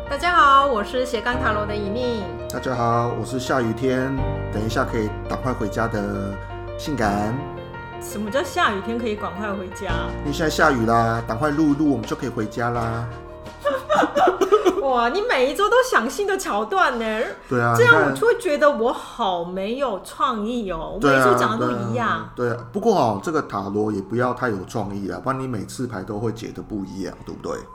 大家好，我是斜杠塔罗的以宁。 大家好，我是下雨天，等一下可以赶快回家的性感。 什么叫下雨天可以赶快回家？ 因为现在下雨啦，赶快录一录，我们就可以回家啦。 哇，你每一周都想新的桥段呢？ 对啊， 这样我就会觉得我好没有创意哦。我每一周讲的都一样。 对啊，不过这个塔罗也不要太有创意啊，不然你每次牌都会解的不一样，对不对？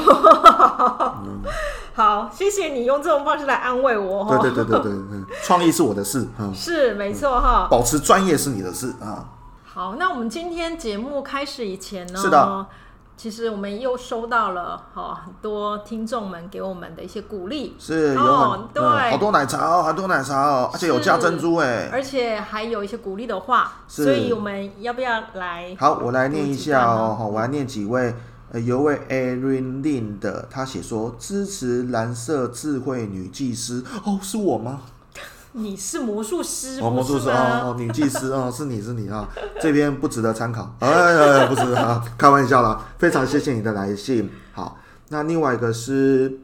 好，谢谢你用这种方式来安慰我。 对，创意是我的事， 是没错哈。 保持专业是你的事啊。 好，那我们今天节目开始以前呢， 是的， 其实我们又收到了很多听众们给我们的一些鼓励， 是有对， 好多奶茶好多奶茶而且有加珍珠而且还有一些鼓励的话，所以我们要不要来？ 好，我来念一下我来念几位。有位 Erin Lin 的，他写说支持蓝色智慧女技师。是我吗？ 你是魔术师， 魔术师女技师是你啊，这边不值得参考。不值得开玩笑啦，非常谢谢你的来信。好，那另外一个是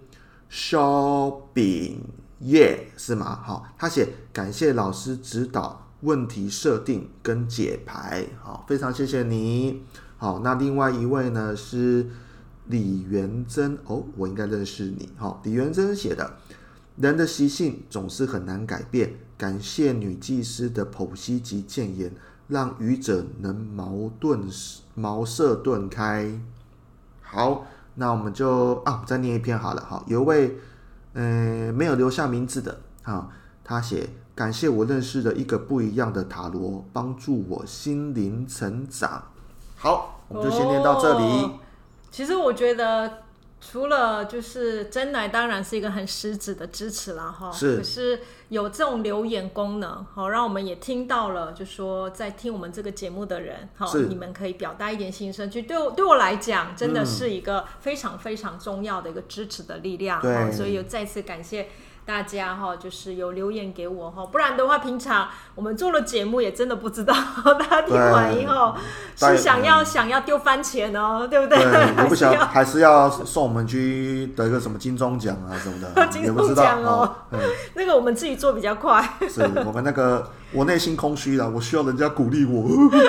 Shopping 是吗？好，他写感谢老师指导问题设定跟解牌，好，非常谢谢你。好，那另外一位呢是李元珍，我应该认识你。李元珍写的，人的习性总是很难改变，感谢女技师的剖析及谏言，让愚者能茅塞顿开。好，那我们就再念一篇好了。好，有一位没有留下名字的，他写感谢我认识了一个不一样的塔罗，帮助我心灵成长。好，我们就先念到这里。 其实我觉得，除了就是真奶，当然是一个很实质的支持啦， 是。 可是有这种留言功能，让我们也听到了，就说在听我们这个节目的人，你们可以表达一点心声，对我来讲，真的是一个非常非常重要的一个支持的力量。所以再次感谢大家就是有留言给我，不然的话平常我们做了节目也真的不知道大家听完以后是想要丢番茄呢，对不对？ 对，不想还是要送我们去得一个什么金钟奖啊什么的， 金钟奖那个我们自己做比较快。 是我们我内心空虚了，我需要人家鼓励我。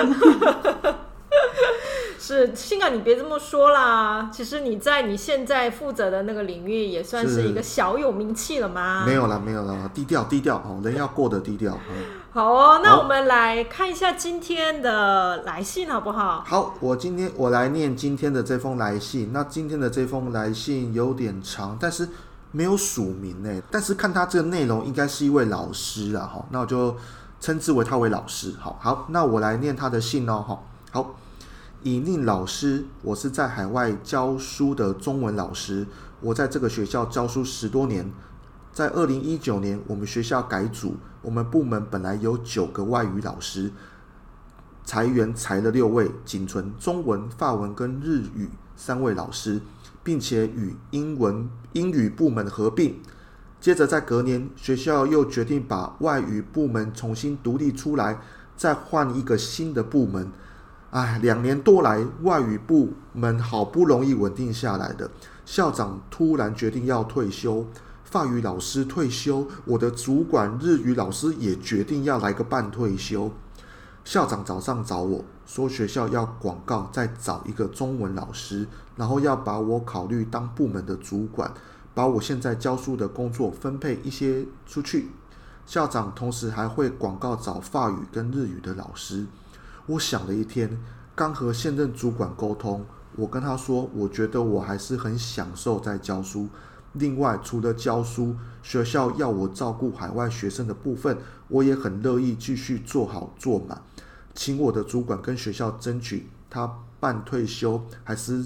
是， 性感，你别这么说啦。其实你在你现在负责的那个领域也算是一个小有名气了嘛。 没有啦，低调，人要过得低调。 好那我们来看一下今天的来信好不好？ 好，我来念今天的这封来信。那今天的这封来信有点长，但是没有署名但是看他这个内容应该是一位老师啊。那我就称之为他为老师。好，那我来念他的信好。以宁老师，我是在海外教书的中文老师，我在这个学校教书10多年。在2019年，我们学校改组，我们部门本来有9个外语老师，裁员裁了6位，仅存中文、法文跟日语3位老师，并且与英语部门合并。接着在隔年，学校又决定把外语部门重新独立出来，再换一个新的部门。2年多来，外语部门好不容易稳定下来的，校长突然决定要退休，法语老师退休，我的主管日语老师也决定要来个半退休。校长早上找我说，学校要广告再找一个中文老师，然后要把我考虑当部门的主管，把我现在教书的工作分配一些出去。校长同时还会广告找法语跟日语的老师。我想了一天，刚和现任主管沟通，我跟他说，我觉得我还是很享受在教书。另外，除了教书，学校要我照顾海外学生的部分，我也很乐意继续做好做满。请我的主管跟学校争取，他半退休还是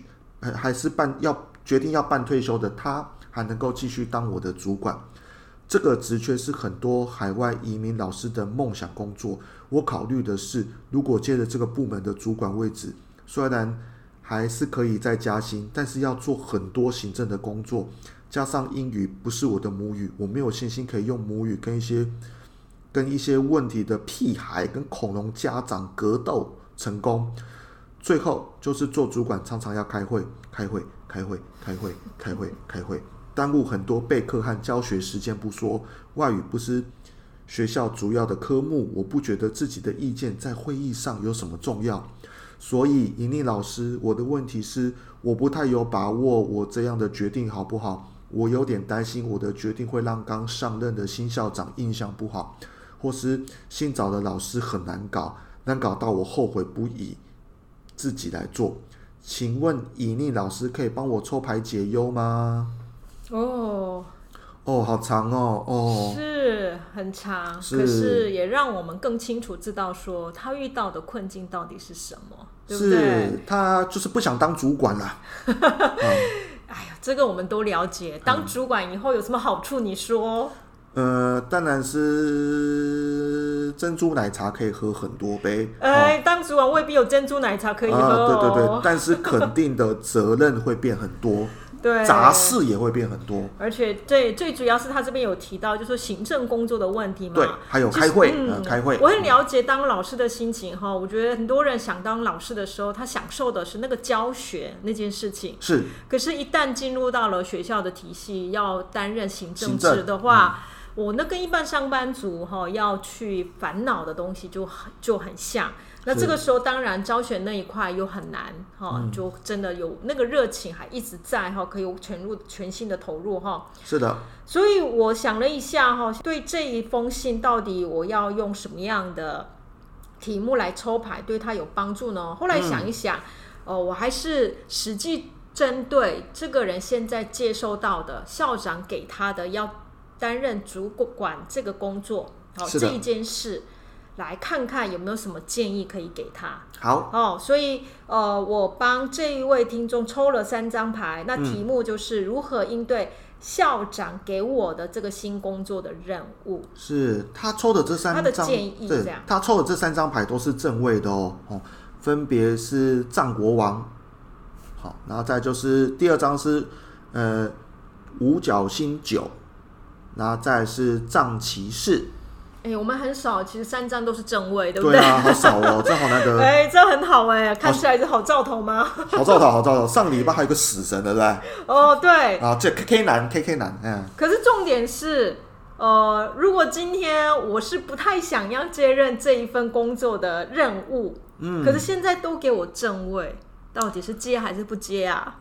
决定要半退休的他，还能够继续当我的主管。这个职缺是很多海外移民老师的梦想工作。我考虑的是，如果接了这个部门的主管位置，虽然还是可以再加薪，但是要做很多行政的工作，加上英语不是我的母语，我没有信心可以用母语跟一些问题的屁孩跟恐龙家长格斗成功。最后就是做主管常常要开会。 耽误很多备课和教学时间不说，外语不是学校主要的科目，我不觉得自己的意见在会议上有什么重要。所以尹丽老师，我的问题是，我不太有把握我这样的决定好不好？我有点担心我的决定会让刚上任的新校长印象不好，或是新找的老师很难搞，难搞到我后悔不已，自己来做。请问尹丽老师可以帮我抽牌解忧吗？好长哦， 是很长，可是也让我们更清楚知道说他遇到的困境到底是什么，对不对？ 是他就是不想当主管啦。 哎呀，这个我们都了解，当主管以后有什么好处？你说？ 当然是珍珠奶茶可以喝很多杯。 当主管未必有珍珠奶茶可以喝哦。 对，但是肯定的责任会变很多。 对， 杂事也会变很多， 而且最主要是他这边有提到，就是行政工作的问题嘛。 对，还有开会，开会。 我很了解当老师的心情哈，我觉得很多人想当老师的时候，他享受的是那个教学那件事情。 是， 可是，一旦进入到了学校的体系，要担任行政职的话，我那跟一般上班族要去烦恼的东西就很像。那这个时候当然教学那一块又很难就真的有那个热情还一直在可以全心的投入是的。 所以我想了一下对这一封信到底我要用什么样的题目来抽牌对他有帮助呢？后来想一想我还是实际针对这个人现在接收到的校长给他的要担任主管这个工作这一件事来看看有没有什么建议可以给他。 好所以我帮这一位听众抽了3张牌，那题目就是如何应对校长给我的这个新工作的任务。 是他抽的这3张， 他的建议这样。 他抽的这3张牌都是正位的分别是藏国王，好，然后再就是第2张是五角星9，然后再是藏骑士。 我们很少，其实3张都是正位，对不对？ 对啊，好少哦，这好难得。 这很好看起来是好兆头吗？ 好兆头。上礼拜还有个死神，对不对？ 对。 这 KK 男， 可是重点是，如果今天我是不太想要接任这一份工作的任务，可是现在都给我正位，到底是接还是不接啊？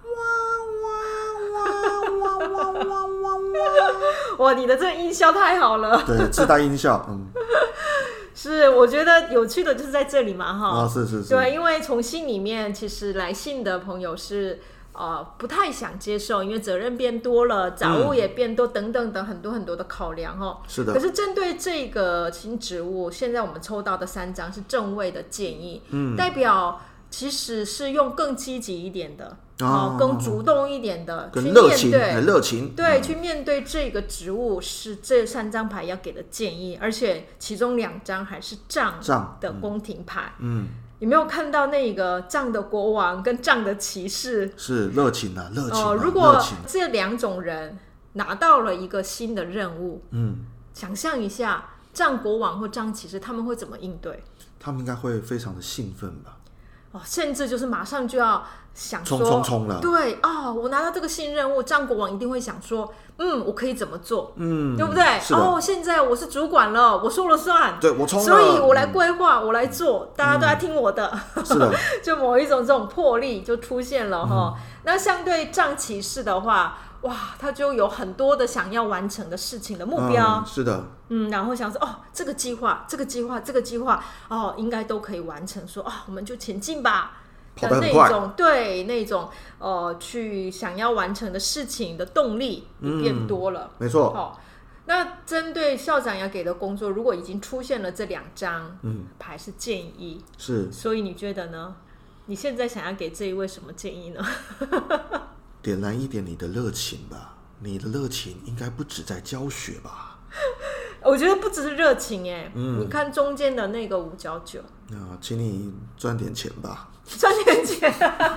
哇，你的这个音效太好了。 对，自带音效。 是，我觉得有趣的就是在这里嘛是。 对，因为从信里面其实来信的朋友是不太想接受，因为责任变多了，杂物也变多，等等等很多很多的考量是的。 可是针对这个新职务，现在我们抽到的3张是正位的建议，代表其实是用更积极一点的更主动一点的去面对热情， 对，去面对这个职务是这3张牌要给的建议，而且其中2张还是杖的宫廷牌。有没有看到那个杖的国王跟杖的骑士？ 是热情啊，热情如果这2种人拿到了一个新的任务，想象一下杖国王或杖骑士他们会怎么应对？ 他们应该会非常的兴奋吧。 甚至就是马上就要想说冲了。 对我拿到这个新任务，张国王一定会想说我可以怎么做，对不对？现在我是主管了，我说了算， 对，我冲了， 所以我来规划，我来做，大家都来听我的。 是的。 就某一种这种魄力就出现了那相对杖骑士的话，哇，他就有很多的想要完成的事情的目标。 是的。 然后想说这个计划应该都可以完成，说我们就前进吧。 跑得很快。 那种去想要完成的事情的动力也变多了。 没错。 那针对校长要给的工作，如果已经出现了这2张牌是建议， 是， 所以你觉得呢？你现在想要给这一位什么建议呢？ 点燃一点你的热情吧，你的热情应该不止在教学吧？ 我觉得不只是热情你看中间的那个五角9， 请你赚点钱吧。 赚点钱。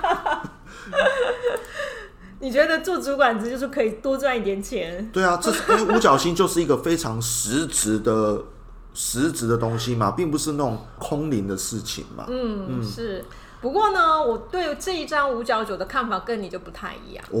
你觉得做主管职就是可以多赚一点钱？ 对啊，因为五角星就是一个非常实质的东西嘛，并不是那种空灵的事情嘛。 是。不过呢，我对这一张五角9的看法跟你就不太一样。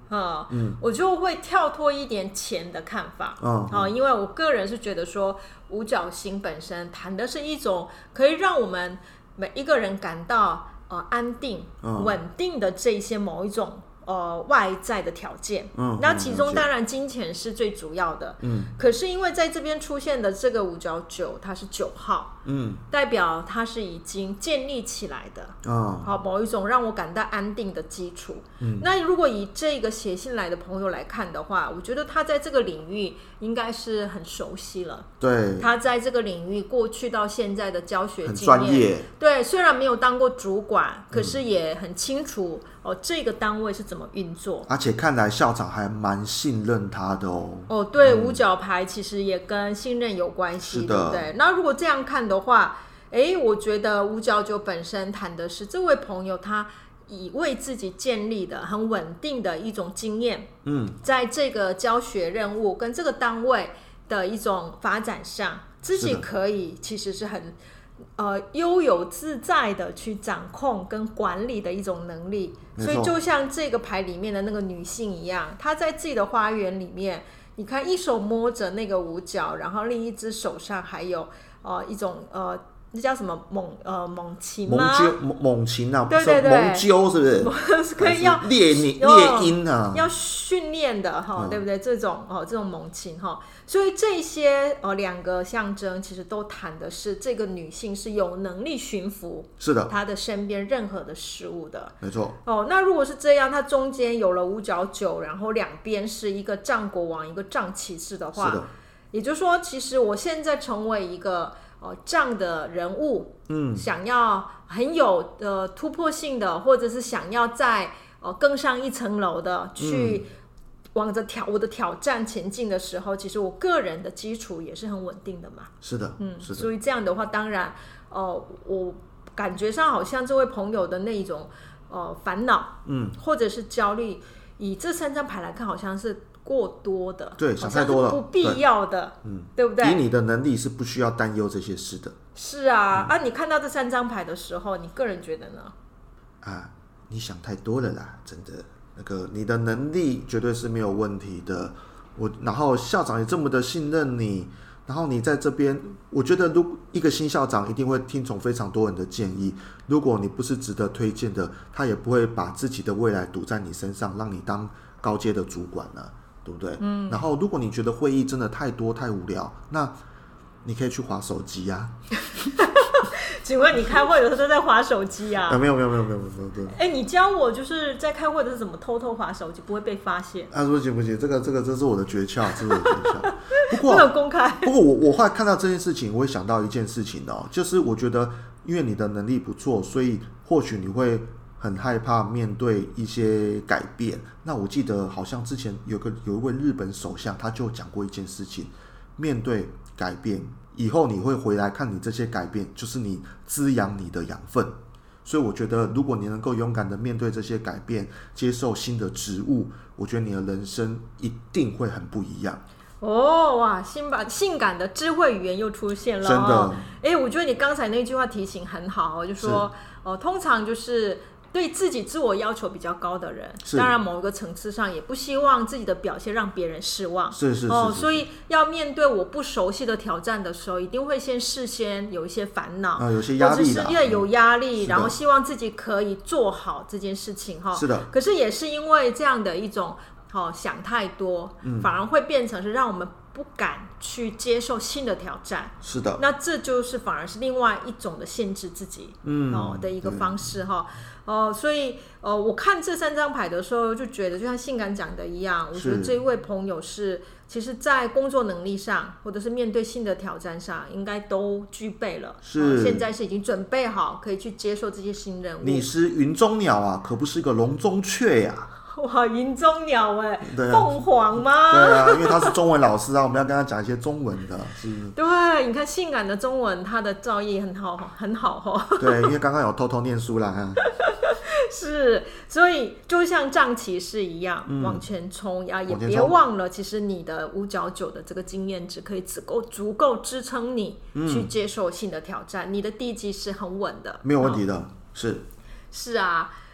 我就会跳脱一点钱的看法，因为我个人是觉得说五角星本身谈的是一种可以让我们每一个人感到安定、稳定的这一些某一种外在的条件，那其中当然金钱是最主要的，可是因为在这边出现的这个五角九，它是9号，代表它是已经建立起来的，某一种让我感到安定的基础。那如果以这个写信来的朋友来看的话，我觉得他在这个领域应该是很熟悉了， 对， 他在这个领域过去到现在的教学经验很专业， 对，虽然没有当过主管，可是也很清楚这个单位是怎么运作， 而且看来校长还蛮信任他的对，五角牌其实也跟信任有关系，对不对？那如果这样看的话，我觉得五角九本身谈的是这位朋友他以为自己建立的很稳定的一种经验，在这个教学任务跟这个单位的一种发展上，自己可以其实是很悠游自在的去掌控跟管理的一种能力。所以就像这个牌里面的那个女性一样，她在自己的花园里面，你看一手摸着那个五角，然后另一只手上还有一种那叫什么猛禽吗？ 猛禽啊， 对对对， 猛鸠是不是？ 可以要猎鹰啊， 要训练的对不对？这种猛禽所以这些2个象征其实都谈的是这个女性是有能力驯服， 是的， 她的身边任何的事物的， 没错。 那如果是这样，它中间有了五角九，然后两边是一个仗国王，一个仗骑士的话， 是的， 也就是说，其实我现在成为一个仗的人物，想要很有突破性的，或者是想要在更上一层楼的去往着我的挑战前进的时候，其实我个人的基础也是很稳定的嘛。 是的，是的。 所以这样的话，当然我感觉上好像这位朋友的那一种烦恼，或者是焦虑，以这3张牌来看，好像是过多的， 对，想太多了， 不必要的，对不对？ 以你的能力是不需要担忧这些事的。 是啊，你看到这3张牌的时候，你个人觉得呢？ 你想太多了啦，真的。那个你的能力绝对是没有问题的，然后校长也这么的信任你，然后你在这边，我觉得一个新校长一定会听从非常多人的建议，如果你不是值得推荐的，他也不会把自己的未来赌在你身上，让你当高阶的主管了，对不对？然后如果你觉得会议真的太多太无聊，那你可以去滑手机啊。 请问你开会的时候都在滑手机啊？ 没有。 你教我就是在开会的时候怎么偷偷滑手机，不会被发现。 不行，这是我的诀窍，不过不能公开。 不过我后来看到这件事情，我会想到一件事情就是我觉得因为你的能力不错，所以或许你会很害怕面对一些改变。那我记得好像之前有一位日本首相，他就讲过一件事情，面对改变以后，你会回来看你这些改变，就是你滋养你的养分。所以我觉得，如果你能够勇敢的面对这些改变，接受新的职务，我觉得你的人生一定会很不一样。 哇，性感的智慧语言又出现了， 真的。 我觉得你刚才那句话提醒很好，就说通常就是对自己自我要求比较高的人，当然某一个层次上也不希望自己的表现让别人失望， 是所以要面对我不熟悉的挑战的时候，一定会事先有一些烦恼， 有些压力， 或者是越有压力，然后希望自己可以做好这件事情， 是的。 可是也是因为这样的一种想太多，反而会变成是让我们不敢去接受新的挑战。 是的， 那这就是反而是另外一种的限制自己的一个方式所以我看这3张牌的时候就觉得，就像性感讲的一样，我觉得这位朋友是其实在工作能力上或者是面对新的挑战上应该都具备了，现在是已经准备好可以去接受这些新任务。 你是云中鸟啊，可不是个笼中雀呀。 哇，云中鸟凤凰吗？ 对啊，因为他是中文老师我们要跟他讲一些中文的，是。 对，你看性感的中文，他的造诣很好对，因为刚刚有偷偷念书啦。 是，所以就像仗骑士一样，往前冲也别忘了，其实你的五角九的这个经验值可以足够支撑你去接受新的挑战，你的地基是很稳的， 没有问题的。是啊。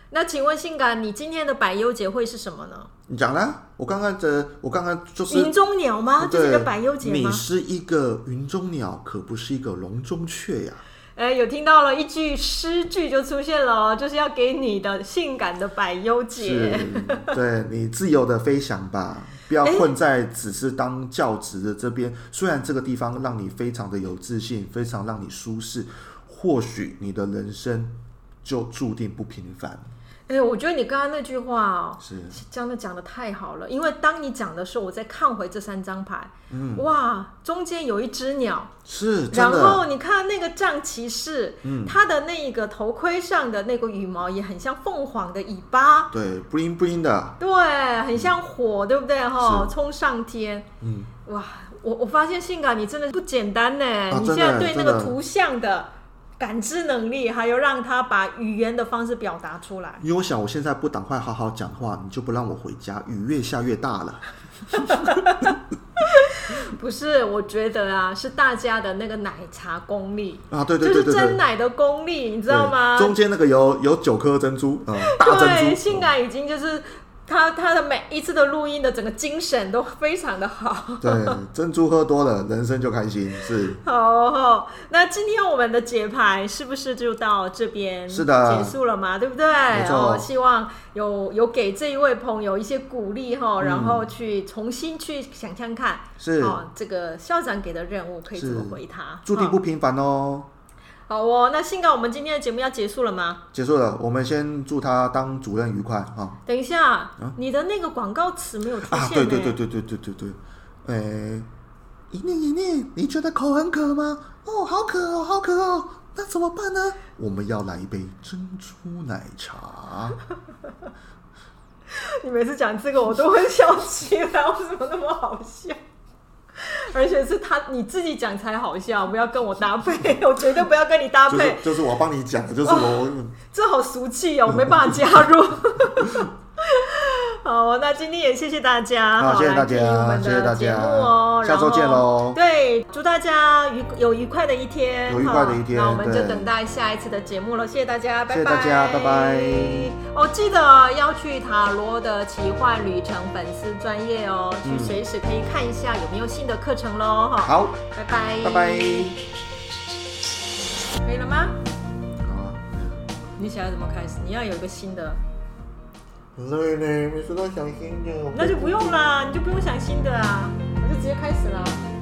那请问性感，你今天的百忧解会是什么呢？ 你讲啦，我刚刚就是云中鸟吗？这是个百忧解吗？ 你是一个云中鸟，可不是一个笼中雀呀。 有听到了，一句诗句就出现了，就是要给你的性感的百忧解。 对，你自由的飞翔吧，不要困在只是当教职的这边。虽然这个地方让你非常的有自信，非常让你舒适，或许你的人生就注定不平凡。 我觉得你刚刚那句话是真的讲的太好了，因为当你讲的时候，我再看回这3张牌，哇，中间有一只鸟， 是， 然后你看那个杖骑士，他的那个头盔上的那个羽毛也很像凤凰的尾巴， 对 ，bling bling 的， 对，很像火，对不对？冲上天，哇，我发现性感你真的不简单呢，你现在对那个图像的感知能力，还有让他把语言的方式表达出来。 因为我想，我现在不赶快好好讲话，你就不让我回家，雨越下越大了。 不是，我觉得啊，是大家的那个奶茶功力啊，对， 就是蒸奶的功力，你知道吗？ 中间那个有9颗珍珠，大珍珠， 对，性感已经就是他的每一次的录音的整个精神都非常的好。 对，珍珠喝多了，人生就开心。是。 好，那今天我们的解牌是不是就到这边是的结束了嘛？对不对？ 没错。 希望有给这一位朋友一些鼓励哈，然后去重新去想想看， 是这个校长给的任务可以怎么回他？ 注定不平凡哦。 好哦，那性感，我们今天的节目要结束了吗？ 结束了，我们先祝他当主任愉快啊！ 等一下，你的那个广告词没有出现对，一念，你觉得口很渴吗？哦，好渴哦，好渴哦，那怎么办呢？我们要来一杯珍珠奶茶。 你每次讲这个我都会笑起来，为什么那么好笑？而且是你自己讲才好笑，不要跟我搭配，我绝对不要跟你搭配。 就是我帮你讲的，就是我。 这好俗气哦，我没办法加入。好，那今天也谢谢大家， 好，谢谢大家， 我们的节目哦， 下周见喽。 对，祝大家有愉快的一天， 有愉快的一天。 那我们就等待下一次的节目了，谢谢大家，拜拜。 谢谢大家，拜拜。 记得要去塔罗的奇幻旅程粉丝专页哦，去随时可以看一下有没有新的课程咯。 好， 拜拜， 拜拜。 可以了吗？ 好啊。 你想要怎么开始？你要有一个新的。 很累呢，每次都想新的。 那就不用啦，你就不用想新的啊，我就直接开始啦。